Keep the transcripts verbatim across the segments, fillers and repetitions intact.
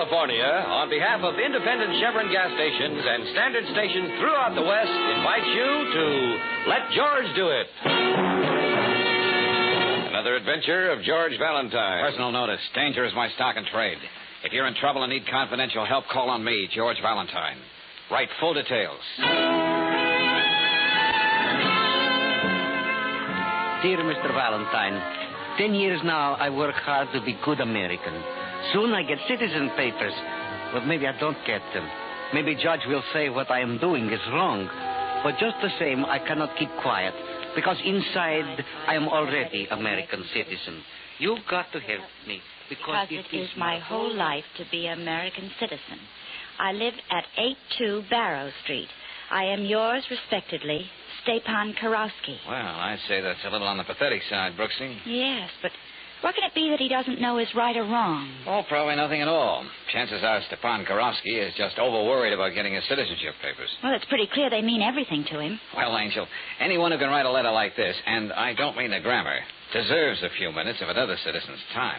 California, on behalf of independent Chevron gas stations and standard stations throughout the West, invites you to Let George Do It. Another adventure of George Valentine. Personal notice. Danger is my stock and trade. If you're in trouble and need confidential help, call on me, George Valentine. Write full details. Dear Mister Valentine, ten years now I work hard to be good American. Soon I get citizen papers, but maybe I don't get them. Maybe Judge will say what I am doing is wrong. But just the same, I cannot keep quiet, because inside I am already American citizen. You've got to help me, because, because it is my whole life to be American citizen. I live at eight two Barrow Street. I am yours respectedly, Stepan Karofsky. Well, I'd say that's a little on the pathetic side, Brooksy. Yes, but what can it be that he doesn't know is right or wrong? Oh, probably nothing at all. Chances are Stepan Karofsky is just over-worried about getting his citizenship papers. Well, it's pretty clear they mean everything to him. Well, Angel, anyone who can write a letter like this, and I don't mean the grammar, deserves a few minutes of another citizen's time.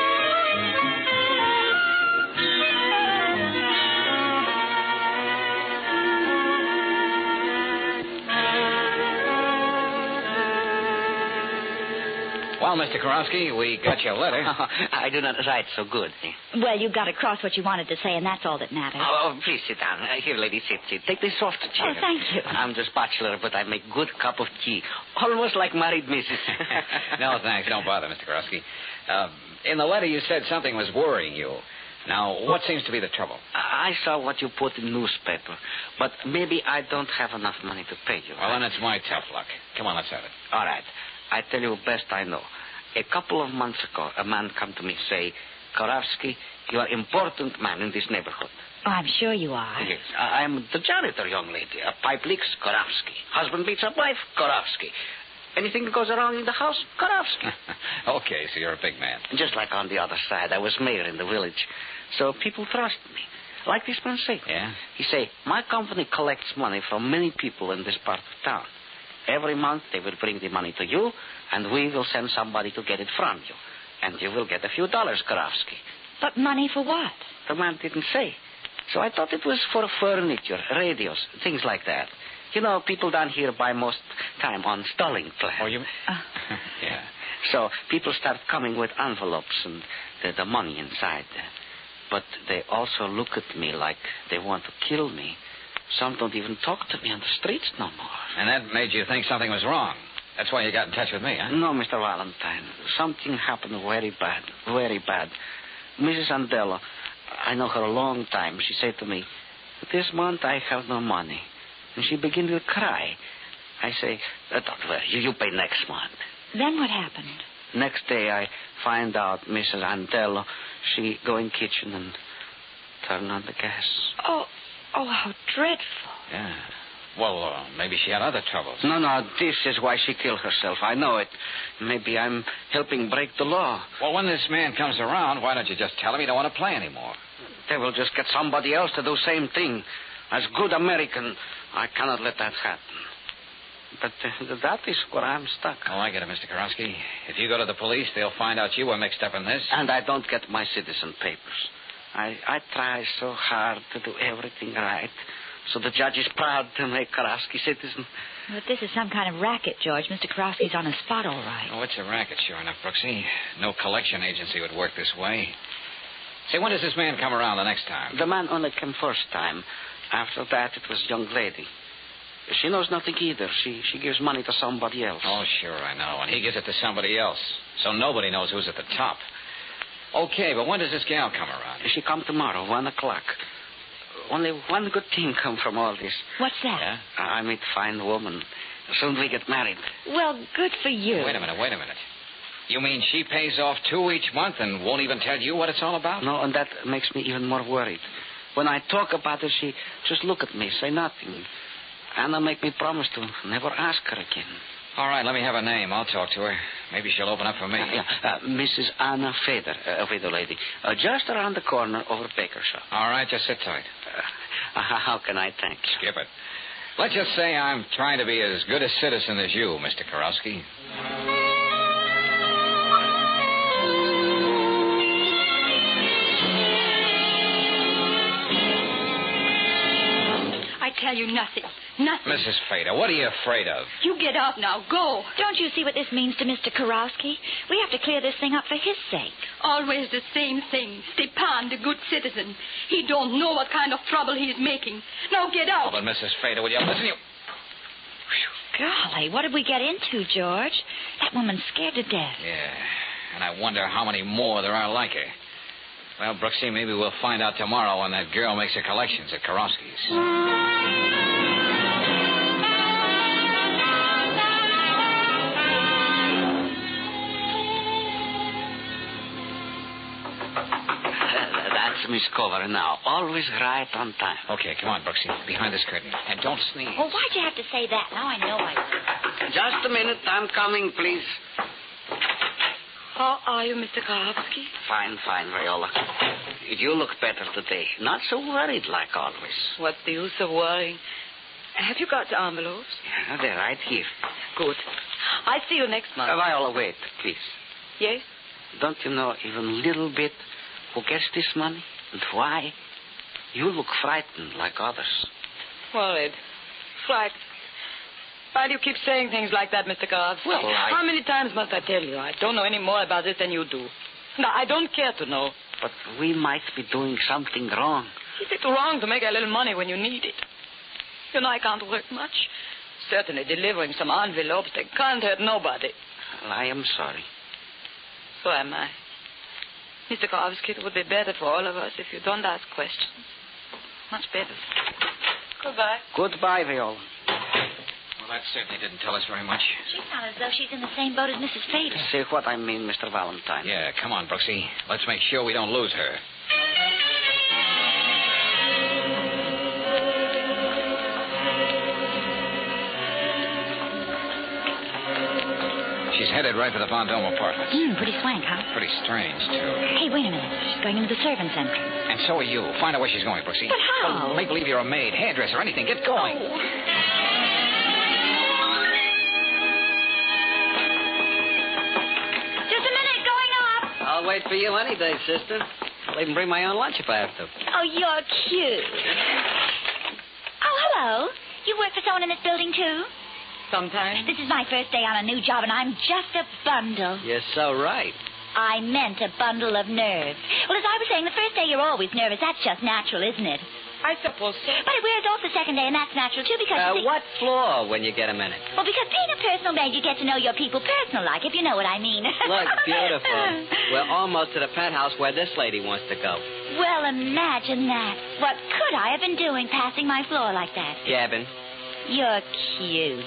Well, Mister Karofsky, we got your letter. I do not write so good. Well, you got across what you wanted to say, and that's all that matters. Oh, oh please sit down. Uh, here, lady, sit, sit. Take this soft chair. Oh, thank you. I'm just bachelor, but I make good cup of tea. Almost like married missus No, thanks. Don't bother, Mister Karofsky. Uh, in the letter, you said something was worrying you. Now, what seems to be the trouble? I saw what you put in newspaper, but maybe I don't have enough money to pay you. Well, then it's my tough luck. Come on, let's have it. All right. I tell you best I know. A couple of months ago, a man come to me say, Karofsky, you are important man in this neighborhood. Oh, I'm sure you are. Yes. I am the janitor, young lady. A pipe leaks, Karofsky. Husband beats up wife, Karofsky. Anything that goes wrong in the house, Karofsky. Okay, so you're a big man. Just like on the other side, I was mayor in the village. So people trust me. Like this man say. Yeah? He say, my company collects money from many people in this part of town. Every month they will bring the money to you, and we will send somebody to get it from you. And you will get a few dollars, Karofsky. But money for what? The man didn't say. So I thought it was for furniture, radios, things like that. You know, people down here buy most time on stalling plan. Oh, you... Uh. Yeah. So people start coming with envelopes and the, the money inside. But they also look at me like they want to kill me. Some don't even talk to me on the streets no more. And that made you think something was wrong. That's why you got in touch with me, huh? No, Mister Valentine. Something happened very bad, very bad. Missus Andelo, I know her a long time. She said to me, this month I have no money. And she began to cry. I say, uh, don't worry, you, you pay next month. Then what happened? Next day I find out Missus Andelo, she go in kitchen and turn on the gas. Oh, oh, how dreadful. Yeah. Well, uh, maybe she had other troubles. No, no, this is why she killed herself. I know it. Maybe I'm helping break the law. Well, when this man comes around, why don't you just tell him you don't want to play anymore? They will just get somebody else to do the same thing. As good American, I cannot let that happen. But uh, that is where I'm stuck. Oh, I get it, Mister Karofsky. If you go to the police, they'll find out you were mixed up in this. And I don't get my citizen papers. I, I try so hard to do everything right. So the judge is proud to make Karofsky citizen. But this is some kind of racket, George. Mister Karofsky's on the spot, all right. Oh, it's a racket, sure enough, Brooksy. No collection agency would work this way. Say, when does this man come around the next time? The man only came first time. After that, it was a young lady. She knows nothing either. She she gives money to somebody else. Oh, sure, I know. And he gives it to somebody else. So nobody knows who's at the top. Okay, but when does this gal come around? She come tomorrow, one o'clock. Only one good thing come from all this. What's that? Yeah? I meet fine woman. Soon we get married. Well, good for you. Wait a minute, wait a minute. You mean she pays off two each month and won't even tell you what it's all about? No, and that makes me even more worried. When I talk about it, she just look at me, say nothing. Anna make me promise to never ask her again. All right, let me have her name. I'll talk to her. Maybe she'll open up for me. Uh, yeah, uh, Missus Anna Feder, uh, a widow lady. Uh, just around the corner over Baker's shop. All right, just sit tight. Uh, how can I thank you? Skip it. Let's just say I'm trying to be as good a citizen as you, Mister Karofsky. tell you nothing. Nothing. Missus Feder, what are you afraid of? You get out now. Go. Don't you see what this means to Mister Karowski? We have to clear this thing up for his sake. Always the same thing. Stepan, the good citizen. He don't know what kind of trouble he's making. Now get out. Oh, but Missus Feder, will you listen? You... Golly, what did we get into, George? That woman's scared to death. Yeah, and I wonder how many more there are like her. Well, Brooksy, maybe we'll find out tomorrow when that girl makes her collections at Karowski's. Miss Cover now. Always right on time. Okay, come on, Brooksy. Behind this curtain. And don't sneeze. Well, why'd you have to say that? Now I know I did. Just a minute. I'm coming, please. How are you, Mister Karowski? Fine, fine, Viola. You look better today. Not so worried like always. What's the use of worrying? Have you got the envelopes? Yeah, they're right here. Good. I'll see you next month. Uh, Viola, wait, please. Yes? Don't you know even a little bit who gets this money and why? You look frightened like others. Worried. Frightened. Why do you keep saying things like that, Mister Karowski? Well, I... How many times must I tell you? I don't know any more about this than you do. No, I don't care to know. But we might be doing something wrong. Is it wrong to make a little money when you need it? You know, I can't work much. Certainly delivering some envelopes, they can't hurt nobody. Well, I am sorry. So am I. Mister Karowski, it would be better for all of us if you don't ask questions. Much better. Goodbye. Goodbye, Viola. Well, that certainly didn't tell us very much. She sounds as though she's in the same boat as Missus Fader. See what I mean, Mister Valentine. Yeah, come on, Brooksy. Let's make sure we don't lose her. She's headed right for the Vendome apartments. Hmm, pretty swank, huh? Pretty strange, too. Hey, wait a minute. She's going into the servants' entrance. And so are you. Find out where she's going, Brooksy. But how? Well, make believe you're a maid, hairdresser, anything. Get going. Oh. Just a minute, going up. I'll wait for you any day, sister. I'll even bring my own lunch if I have to. Oh, you're cute. Oh, hello. You work for someone in this building, too? Sometimes. This is my first day on a new job, and I'm just a bundle. You're so right. I meant a bundle of nerves. Well, as I was saying, the first day you're always nervous. That's just natural, isn't it? I suppose so. But it wears off the second day, and that's natural, too, because... Uh, you see... what floor when you get a minute? Well, because being a personal maid, you get to know your people personal-like, if you know what I mean. Look, beautiful. We're almost to the penthouse where this lady wants to go. Well, imagine that. What could I have been doing passing my floor like that? Gabbing. You're cute.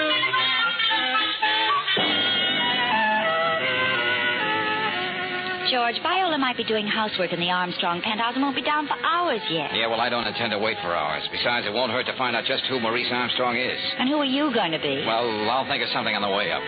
George, Viola might be doing housework in the Armstrong penthouse and won't be down for hours yet. Yeah, well, I don't intend to wait for hours. Besides, it won't hurt to find out just who Maurice Armstrong is. And who are you going to be? Well, I'll think of something on the way up.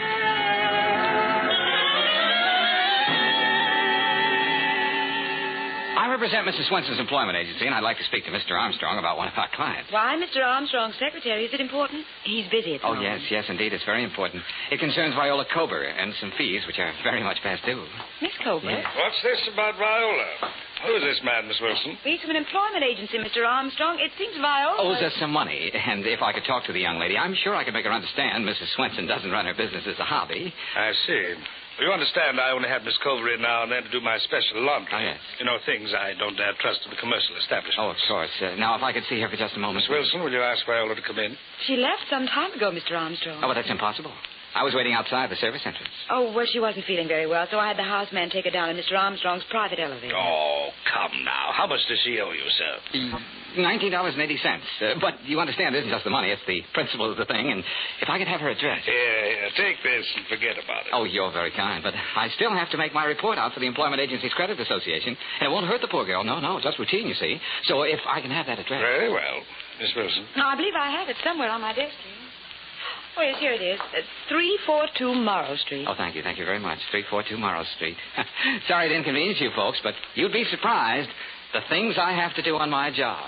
I represent Missus Swenson's employment agency, and I'd like to speak to Mister Armstrong about one of our clients. Why, Mister Armstrong's secretary? Is it important? He's busy at the Oh, moment. yes, yes, indeed. It's very important. It concerns Viola Cober and some fees, which are very much past due. Miss Cober? Yes. What's this about Viola? Who is this man, Miss Wilson? He's from an employment agency, Mister Armstrong. It seems Viola... Owes us some money, and if I could talk to the young lady, I'm sure I could make her understand Missus Swenson doesn't run her business as a hobby. I see. Well, you understand I only have Miss Culver in now and then to do my special laundry. Oh, yes. You know, things I don't dare trust to the commercial establishment. Oh, of course. Uh, now, if I could see her for just a moment. Miss Wilson, will you ask Viola to come in? She left some time ago, Mister Armstrong. Oh, but that's impossible. I was waiting outside the service entrance. Oh, well, she wasn't feeling very well, so I had the houseman take her down in Mister Armstrong's private elevator. Oh, come now. How much does she owe you, sir? Nineteen dollars and eighty cents. Uh, but you understand, it isn't just the money; it's the principle of the thing. And if I could have her address. Here, here, take this and forget about it. Oh, you're very kind, but I still have to make my report out for the Employment Agency's Credit Association, and it won't hurt the poor girl. No, no, just routine, you see. So if I can have that address. Very well, Miss Wilson. No, I believe I have it somewhere on my desk here. Oh, yes, here it is. Uh, three forty-two Morrow Street. Oh, thank you. Thank you very much. three forty-two Morrow Street. Sorry to inconvenience you folks, but you'd be surprised the things I have to do on my job.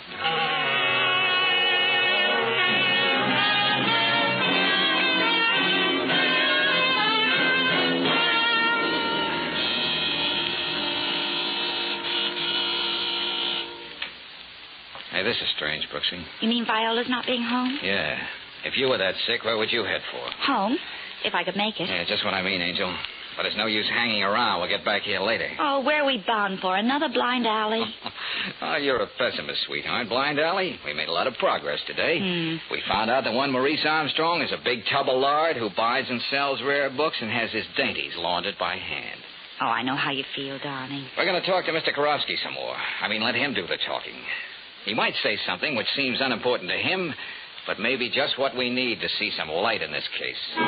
Hey, this is strange, Brooksy. You mean Viola's not being home? Yeah. If you were that sick, where would you head for? Home, if I could make it. Yeah, just what I mean, Angel. But it's no use hanging around. We'll get back here later. Oh, where are we bound for? Another blind alley? Oh, you're a pessimist, sweetheart. Blind alley? We made a lot of progress today. Hmm. We found out that one Maurice Armstrong is a big tub of lard who buys and sells rare books and has his dainties laundered by hand. Oh, I know how you feel, darling. We're going to talk to Mister Karofsky some more. I mean, let him do the talking. He might say something which seems unimportant to him, but maybe just what we need to see some light in this case.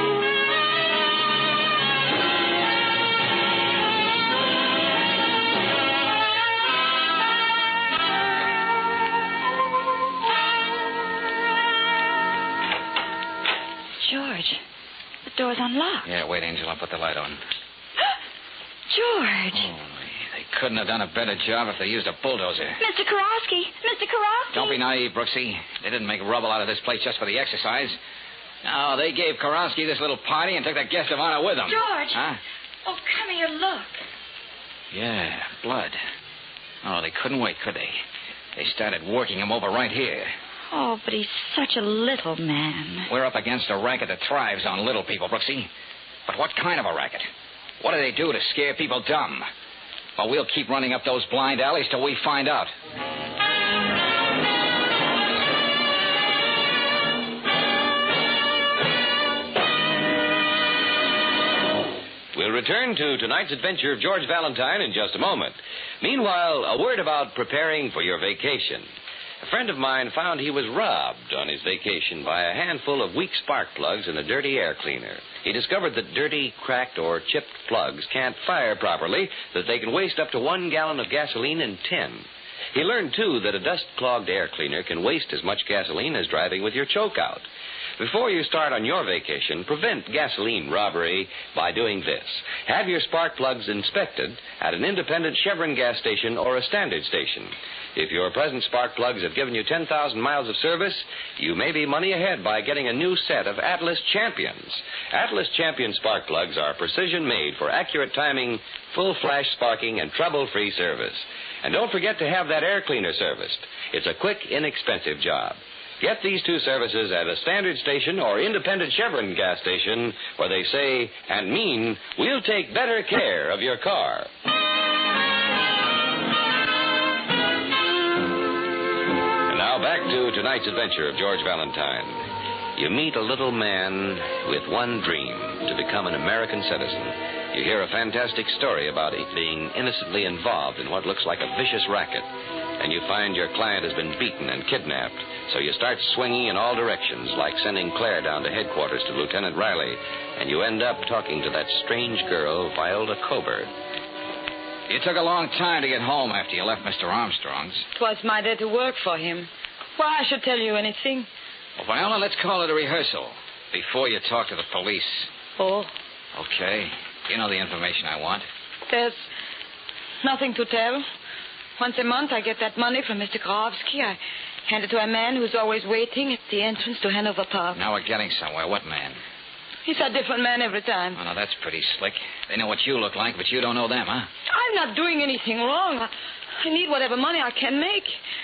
George, the door's unlocked. Yeah, wait, Angel. I'll put the light on. George. Oh, they couldn't have done a better job if they used a bulldozer. Mister Karofsky. Mister Karofsky. Don't be naive, Brooksy. They didn't make rubble out of this place just for the exercise. No, they gave Karofsky this little party and took the guest of honor with them. George. Huh? Oh, come here, look. Yeah, blood. Oh, they couldn't wait, could they? They started working him over right here. Oh, but he's such a little man. We're up against a racket that thrives on little people, Brooksy. But what kind of a racket? What do they do to scare people dumb? Well, we'll keep running up those blind alleys till we find out. We'll return to tonight's adventure of George Valentine in just a moment. Meanwhile, a word about preparing for your vacation. A friend of mine found he was robbed on his vacation by a handful of weak spark plugs in a dirty air cleaner. He discovered that dirty, cracked, or chipped plugs can't fire properly, that they can waste up to one gallon of gasoline in ten. He learned, too, that a dust-clogged air cleaner can waste as much gasoline as driving with your choke out. Before you start on your vacation, prevent gasoline robbery by doing this. Have your spark plugs inspected at an independent Chevron gas station or a standard station. If your present spark plugs have given you ten thousand miles of service, you may be money ahead by getting a new set of Atlas Champions. Atlas Champion spark plugs are precision-made for accurate timing, full flash sparking, and trouble-free service. And don't forget to have that air cleaner serviced. It's a quick, inexpensive job. Get these two services at a standard station or independent Chevron gas station where they say and mean, we'll take better care of your car. And now back to tonight's adventure of George Valentine. You meet a little man with one dream, to become an American citizen. You hear a fantastic story about it being innocently involved in what looks like a vicious racket. And you find your client has been beaten and kidnapped. So you start swinging in all directions, like sending Claire down to headquarters to Lieutenant Riley. And you end up talking to that strange girl, Viola Coburn. You took a long time to get home after you left Mister Armstrong's. Twas my day to work for him. Why I should tell you anything? Well, Viola, let's call it a rehearsal before you talk to the police. Oh, Okay. You know the information I want. there's nothing to tell. Once a month, I get that money from Mister Karofsky. I hand it to a man who's always waiting at the entrance to Hanover Park. Now we're getting somewhere. What man? He's a different man every time. Oh, no, that's pretty slick. They know what you look like, but you don't know them, huh? I'm not doing anything wrong. I, I need whatever money I can make.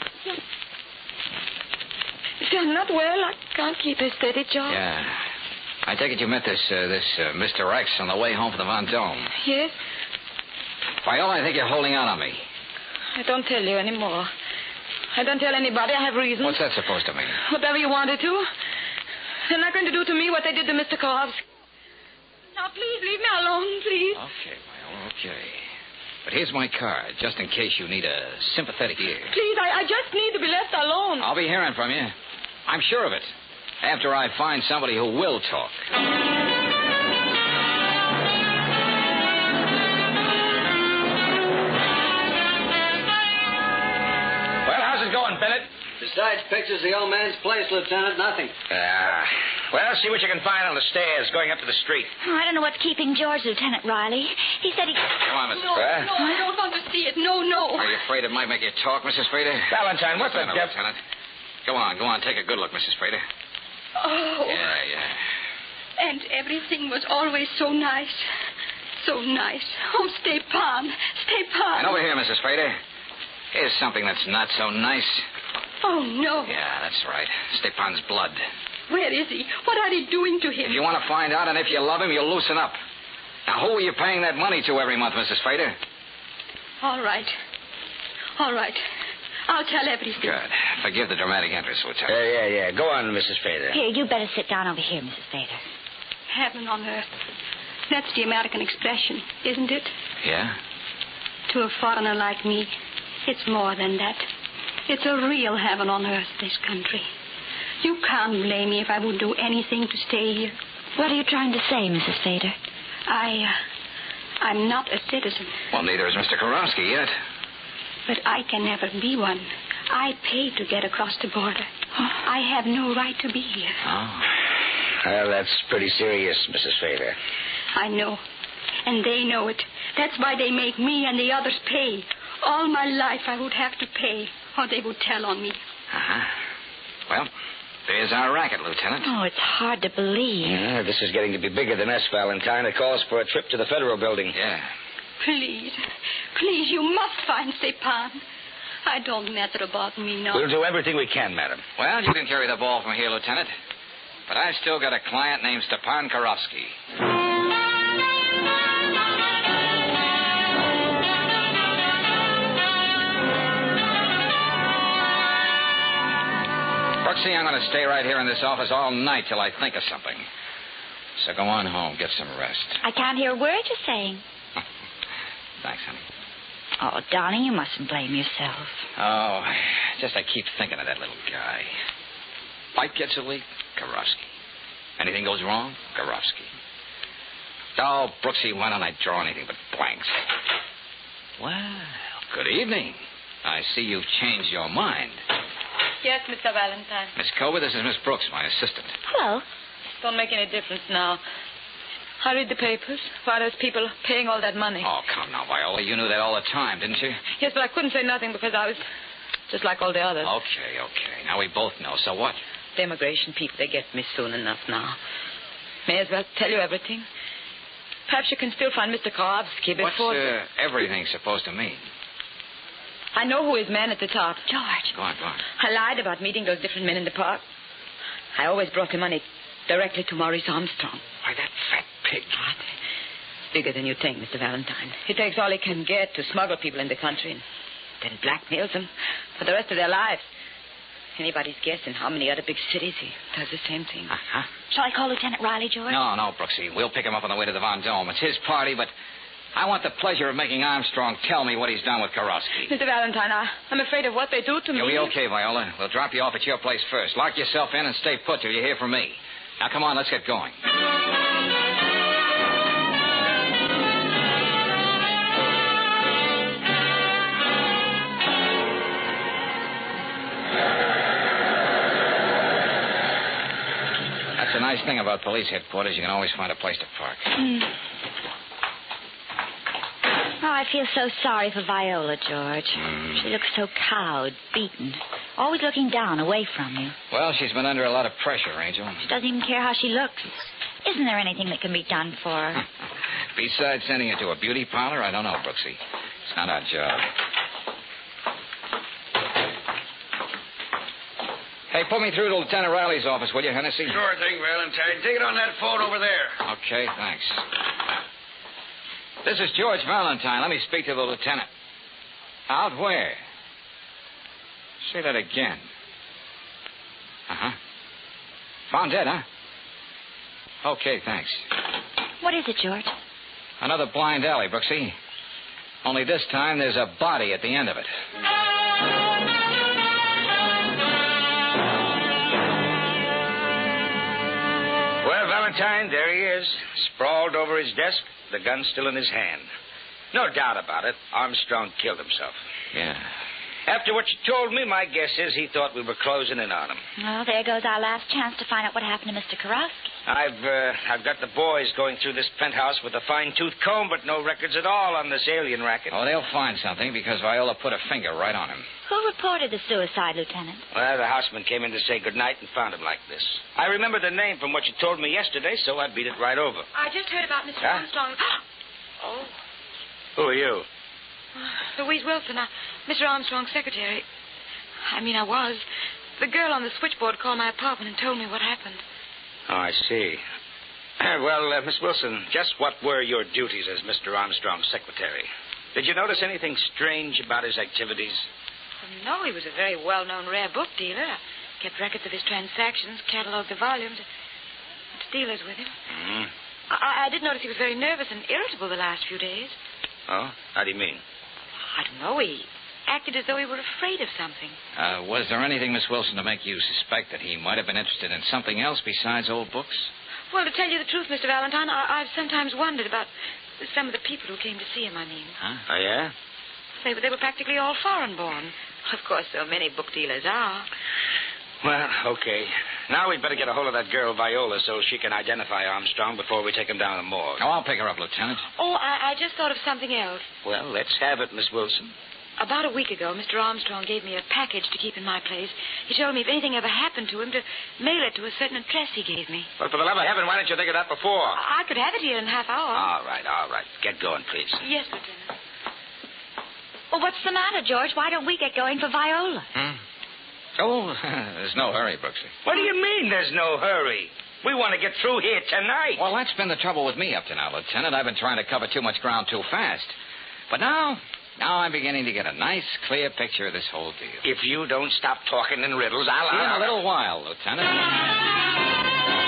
If I'm not well, I can't keep a steady job. Yeah. I take it you met this, uh, this uh, Mister X on the way home from the Vendome. Yes? Viola, I think you're holding out on me. I don't tell you anymore. I don't tell anybody. I have reasons. What's that supposed to mean? Whatever you wanted to. They're not going to do to me what they did to Mister Karofsky. Now, please, leave me alone, please. Okay, Viola, okay. But here's my card, just in case you need a sympathetic ear. Please, I, I just need to be left alone. I'll be hearing from you. I'm sure of it. After I find somebody who will talk. Well, how's it going, Bennett? Besides pictures of the old man's place, Lieutenant, nothing. Ah. Well, see what you can find on the stairs going up to the street. Oh, I don't know what's keeping George, Lieutenant Riley. He said he... Come on, Missus No, Frater. no, I don't want to see it. No, no. Are you afraid it might make you talk, Missus Frater? Valentine, what's the Lieutenant, def- Lieutenant. Go on, go on. Take a good look, Missus Frater. Oh, Yeah, yeah. and everything was always so nice. So nice. Oh, Stepan. Stepan. And over here, Missus Frater. Here's something that's not so nice. Oh, no. Yeah, that's right. Stepan's blood. Where is he? What are they doing to him? If you want to find out, and if you love him, you'll loosen up. Now, who are you paying that money to every month, Missus Fader? All right. All right. I'll tell everything. Good. Forgive the dramatic interest, Lieutenant. Yeah, yeah, yeah. Go on, Missus Fader. Here, you better sit down over here, Missus Fader. Heaven on earth. That's the American expression, isn't it? Yeah? To a foreigner like me, it's more than that. It's a real heaven on earth, this country. You can't blame me if I would do anything to stay here. What are you trying to say, Missus Fader? I, uh, I'm not a citizen. Well, neither is Mister Karofsky yet. But I can never be one. I paid to get across the border. I have no right to be here. Oh. Well, that's pretty serious, Missus Fader. I know. And they know it. That's why they make me and the others pay. All my life I would have to pay, or they would tell on me. Uh-huh. Well, there's our racket, Lieutenant. Oh, it's hard to believe. Yeah, this is getting to be bigger than us, Valentine. It calls for a trip to the Federal Building. Yeah. Please, please, you must find Stepan. I don't matter about me now. We'll do everything we can, madam. Well, you can carry the ball from here, Lieutenant. But I've still got a client named Stepan Karofsky. Brooksy, I'm going to stay right here in this office all night till I think of something. So go on home. Get some rest. I can't hear a word you're saying. Thanks, honey. Oh, darling, you mustn't blame yourself. Oh, just I keep thinking of that little guy. Pipe gets a leak, Karofsky. Anything goes wrong, Karofsky. Oh, Brooksy, why don't I draw anything but blanks? Well, good evening. I see you've changed your mind. Yes, Mister Valentine. Miss Kober, this is Miss Brooks, my assistant. Hello. Don't make any difference now. I read the papers. Why those people paying all that money? Oh, come now, Viola. You knew that all the time, didn't you? Yes, but I couldn't say nothing because I was just like all the others. Okay, okay. Now we both know. So what? The immigration people, they get me soon enough now. May as well tell you everything. Perhaps you can still find Mister Karofsky before... What's uh, everything supposed to mean? I know who is man at the top. George. Go on, go on. I lied about meeting those different men in the park. I always brought the money directly to Maurice Armstrong. Why, that fat pig. God, bigger than you think, Mister Valentine. He takes all he can get to smuggle people in the country and then blackmails them for the rest of their lives. Anybody's guessing how many other big cities he does the same thing. Uh-huh. Shall I call Lieutenant Riley, George? No, no, Brooksy. We'll pick him up on the way to the Von Dome. It's his party, but I want the pleasure of making Armstrong tell me what he's done with Karofsky. Mister Valentine, I, I'm afraid of what they do to me. You'll be okay, Viola. We'll drop you off at your place first. Lock yourself in and stay put till you hear from me. Now, come on, let's get going. That's the nice thing about police headquarters. You can always find a place to park. Mm. Oh, I feel so sorry for Viola, George. Mm. She looks so cowed, beaten, always looking down, away from you. Well, she's been under a lot of pressure, Angel. She doesn't even care how she looks. Isn't there anything that can be done for her? Besides sending her to a beauty parlor, I don't know, Brooksy. It's not our job. Hey, put me through to Lieutenant Riley's office, will you, Hennessy? Sure thing, Valentine. Take it on that phone over there. Okay, thanks. This is George Valentine. Let me speak to the lieutenant. Out where? Say that again. Uh-huh. Found dead, huh? Okay, thanks. What is it, George? Another blind alley, Brooksy. Only this time there's a body at the end of it. Well, Valentine, there he is, sprawled over his desk, the gun still in his hand. No doubt about it, Armstrong killed himself. Yeah. After what you told me, my guess is he thought we were closing in on him. Well, there goes our last chance to find out what happened to Mister Karofsky. I've uh, I've got the boys going through this penthouse with a fine-tooth comb, but no records at all on this alien racket. Oh, they'll find something because Viola put a finger right on him. Who reported the suicide, Lieutenant? Well, the houseman came in to say goodnight and found him like this. I remember the name from what you told me yesterday, so I beat it right over. I just heard about Mister Huh? Armstrong. Oh, Who are you? Louise Wilson, uh, Mister Armstrong's secretary. I mean, I was. The girl on the switchboard called my apartment and told me what happened. Oh, I see. Well, uh, Miss Wilson, just what were your duties as Mister Armstrong's secretary? Did you notice anything strange about his activities? Well, no, he was a very well-known rare book dealer. I kept records of his transactions, cataloged the volumes. Went to dealers with him. Mm-hmm. I, I did notice he was very nervous and irritable the last few days. Oh? How do you mean? I don't know. He acted as though he were afraid of something. Uh, was there anything, Miss Wilson, to make you suspect that he might have been interested in something else besides old books? Well, to tell you the truth, Mister Valentine, I, I've sometimes wondered about some of the people who came to see him, I mean. Huh? Oh, yeah? They, they were practically all foreign-born. Of course, so many book dealers are. Well, okay. Now we'd better get a hold of that girl, Viola, so she can identify Armstrong before we take him down the morgue. Oh, I'll pick her up, Lieutenant. Oh, I, I just thought of something else. Well, let's have it, Miss Wilson. About a week ago, Mister Armstrong gave me a package to keep in my place. He told me if anything ever happened to him, to mail it to a certain address he gave me. Well, for the love of heaven, why didn't you think of that before? I could have it here in a half hour. All right, all right. Get going, please. Yes, Lieutenant. Well, what's the matter, George? Why don't we get going for Viola? Hmm? Oh, there's no hurry, Brooksy. What do you mean there's no hurry? We want to get through here tonight. Well, that's been the trouble with me up to now, Lieutenant. I've been trying to cover too much ground too fast. But now, now I'm beginning to get a nice, clear picture of this whole deal. If you don't stop talking in riddles, I'll... In a little while, Lieutenant.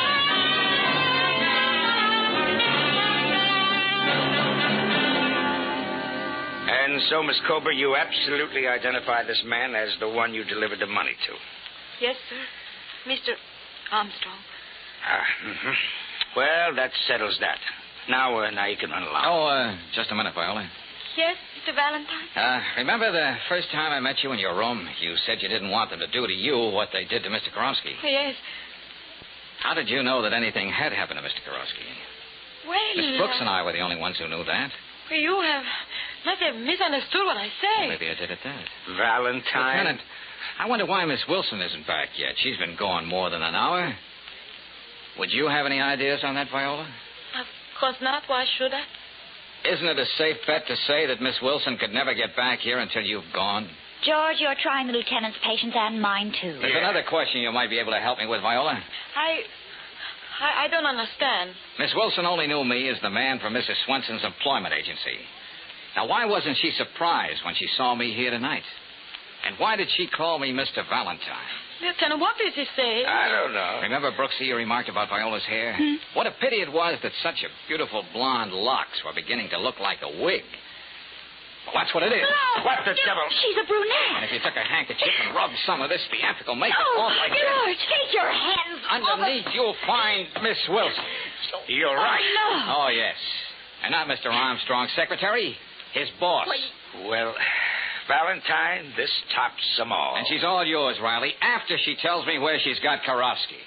And so, Miss Cobra, you absolutely identify this man as the one you delivered the money to. Yes, sir. Mister Armstrong. Ah, mm-hmm. Well, that settles that. Now, uh, now you can run along. Oh, uh, just a minute, Viola. Yes, Mister Valentine? Uh, remember the first time I met you in your room? You said you didn't want them to do to you what they did to Mister Karofsky. Yes. How did you know that anything had happened to Mister Karofsky? Well... Miss Brooks and I were the only ones who knew that. Well, you have... must have misunderstood what I say. Well, maybe I did at that. Valentine? Lieutenant, I wonder why Miss Wilson isn't back yet. She's been gone more than an hour. Would you have any ideas on that, Viola? Of course not. Why should I? Isn't it a safe bet to say that Miss Wilson could never get back here until you've gone? George, you're trying the lieutenant's patience and mine, too. There's Yeah. another question you might be able to help me with, Viola. I... I, I don't understand. Miss Wilson only knew me as the man from Missus Swenson's employment agency. Now, why wasn't she surprised when she saw me here tonight? And why did she call me Mister Valentine? Lieutenant, what did he say? I don't know. Remember, Brooksy, you remarked about Viola's hair? Hmm? What a pity it was that such a beautiful blonde locks were beginning to look like a wig. Well, that's what it is. No! What the No, devil? She's a brunette. And if you took a handkerchief and rubbed some of this theatrical makeup Oh, off like this, George, take your hands underneath you'll find Miss Wilson. You're right. Oh, Oh, yes. And not Mister Armstrong's secretary, his boss. Well, Valentine, this tops them all. And she's all yours, Riley, after she tells me where she's got Karofsky.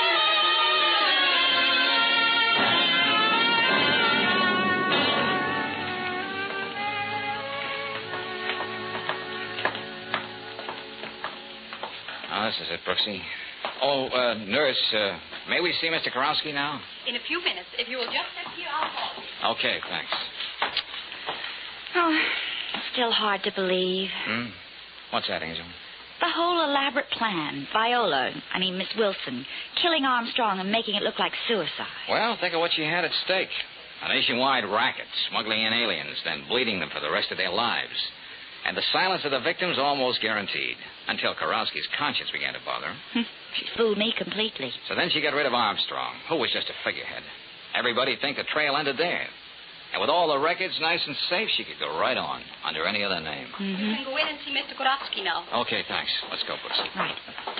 Oh, this is it, Brooksy. Oh, uh, nurse, uh, may we see Mister Karofsky now? In a few minutes. If you will just sit here, I'll call you. Okay, thanks. oh, still hard to believe. Hmm? What's that, Angel? The whole elaborate plan. Viola, I mean, Miss Wilson, killing Armstrong and making it look like suicide. Well, think of what she had at stake. A nationwide racket, smuggling in aliens, then bleeding them for the rest of their lives. And the silence of the victims almost guaranteed, until Karofsky's conscience began to bother him. She fooled me completely. So then she got rid of Armstrong, who was just a figurehead. Everybody'd think the trail ended there. And with all the records nice and safe, she could go right on, under any other name. Mm-hmm. You can go in and see Mister Karofsky now. Okay, thanks. Let's go, Brooksy. Right.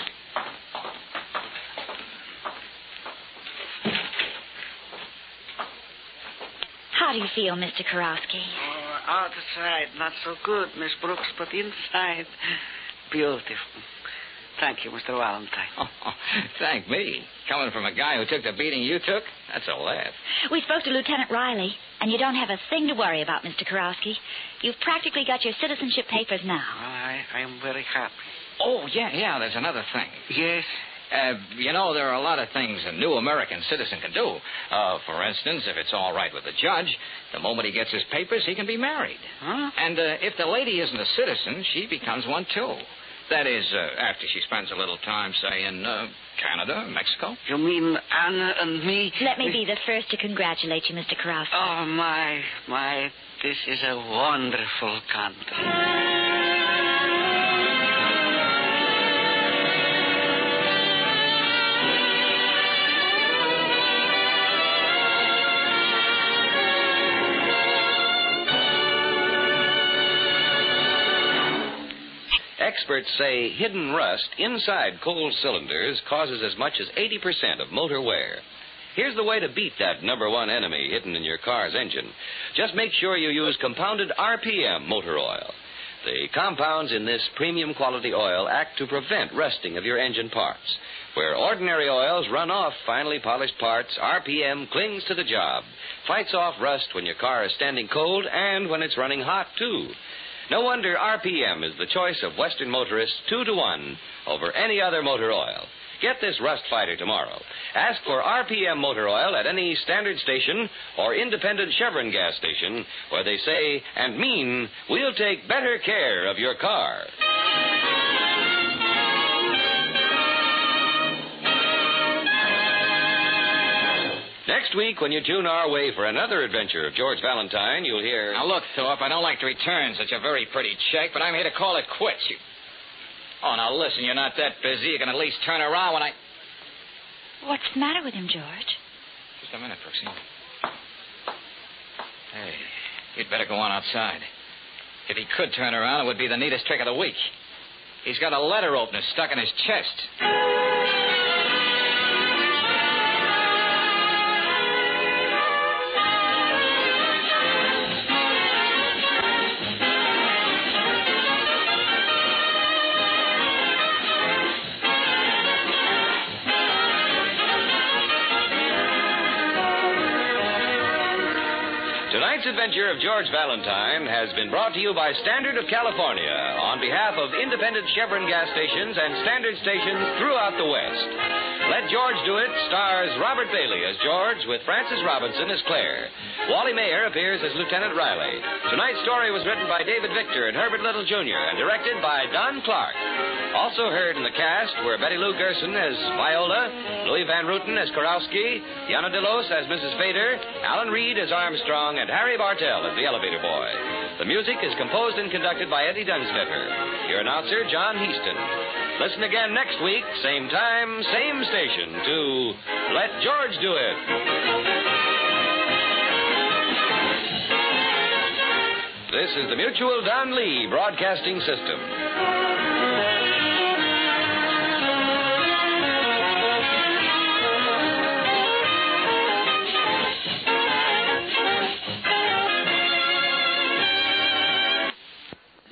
How do you feel, Mister Karofsky? Oh, outside, not so good, Miss Brooks, but inside, beautiful. Thank you, Mister Valentine. Oh, oh, thank me. Coming from a guy who took the beating you took, that's a laugh. We spoke to Lieutenant Riley, and you don't have a thing to worry about, Mister Karofsky. You've practically got your citizenship papers now. Well, I, I am very happy. Oh, yeah, yeah, there's another thing. Yes? Uh, you know, there are a lot of things a new American citizen can do. Uh, for instance, if it's all right with the judge, the moment he gets his papers, he can be married. Huh? And uh, if the lady isn't a citizen, she becomes one, too. That is, uh, after she spends a little time, say, in uh, Canada, Mexico. You mean Anna and me? Let me be the first to congratulate you, Mister Karofsky. Oh, my, my, this is a wonderful country. Experts say hidden rust inside coal cylinders causes as much as eighty percent of motor wear. Here's the way to beat that number one enemy hidden in your car's engine. Just make sure you use compounded R P M motor oil. The compounds in this premium quality oil act to prevent rusting of your engine parts. Where ordinary oils run off finely polished parts, R P M clings to the job, fights off rust when your car is standing cold and when it's running hot, too. No wonder R P M is the choice of Western motorists two to one over any other motor oil. Get this rust fighter tomorrow. Ask for R P M motor oil at any standard station or independent Chevron gas station where they say and mean we'll take better care of your car. Next week, when you tune our way for another adventure of George Valentine, you'll hear... Now, look, Thorpe, I don't like to return such a very pretty check, but I'm here to call it quits. You... Oh, now, listen, you're not that busy. You can at least turn around when I... What's the matter with him, George? Just a minute, Brooksy. Hey, you'd better go on outside. If he could turn around, it would be the neatest trick of the week. He's got a letter opener stuck in his chest. Tonight's adventure of George Valentine has been brought to you by Standard of California on behalf of independent Chevron gas stations and Standard stations throughout the West. Let George Do It stars Robert Bailey as George with Frances Robinson as Claire. Wally Mayer appears as Lieutenant Riley. Tonight's story was written by David Victor and Herbert Little Junior and directed by Don Clark. Also heard in the cast were Betty Lou Gerson as Viola, Louis Van Ruten as Karofsky, Yana DeLos as Missus Vader, Alan Reed as Armstrong, and Harry Bartell as the elevator boy. The music is composed and conducted by Eddie Dunstether. Your announcer, John Heaston. Listen again next week, same time, same station, to Let George Do It. This is the Mutual Don Lee Broadcasting System.